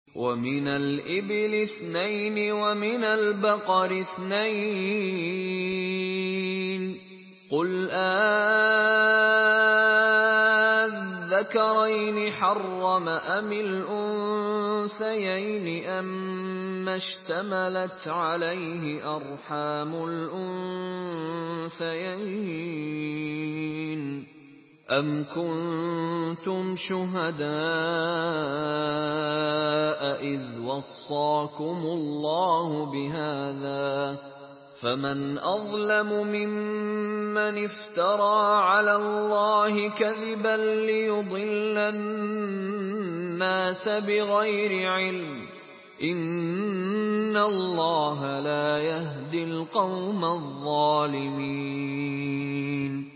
وَمِنَ الْإِبِلِ 2 وَمِنَ الْبَقَرِ 2 ۗ قُلْ آلذَّكَرَيْنِ حَرَّمَ أَمِ الْأُنثَيَيْنِ أَمَّا اشْتَمَلَتْ عَلَيْهِ أَرْحَامُ الْأُنثَيَيْنِ ۖ أَمْ كُنتُمْ شُهَدَاءَ إِذْ وَصَّاكُمُ اللَّهُ بِهَٰذَا ۚ فَمَنْ أَظْلَمُ مِمَّنِ افْتَرَىٰ عَلَى اللَّهِ كَذِبًا لِّيُضِلَّ النَّاسَ بِغَيْرِ عِلْمٍ ۗ إِنَّ اللَّهَ لَا يَهْدِي الْقَوْمَ الظَّالِمِينَ